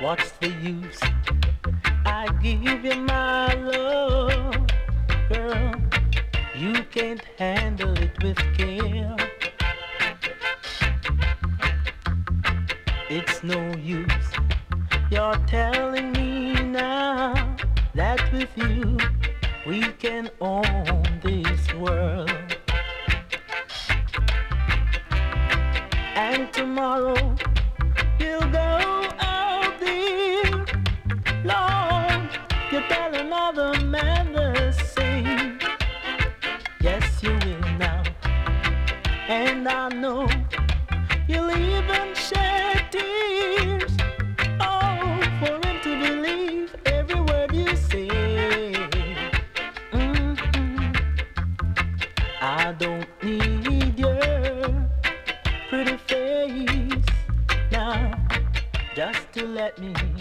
What's the use? I give you my love, girl. You can't handle it with care. It's no use. You're telling me now that with you we can own this world. And tomorrow you'll go out there, Lord, you tell another man the same. Yes, you will now, and I know you'll even shed tears, oh, for him to believe every word you say. I don't need your pretty face now just to let me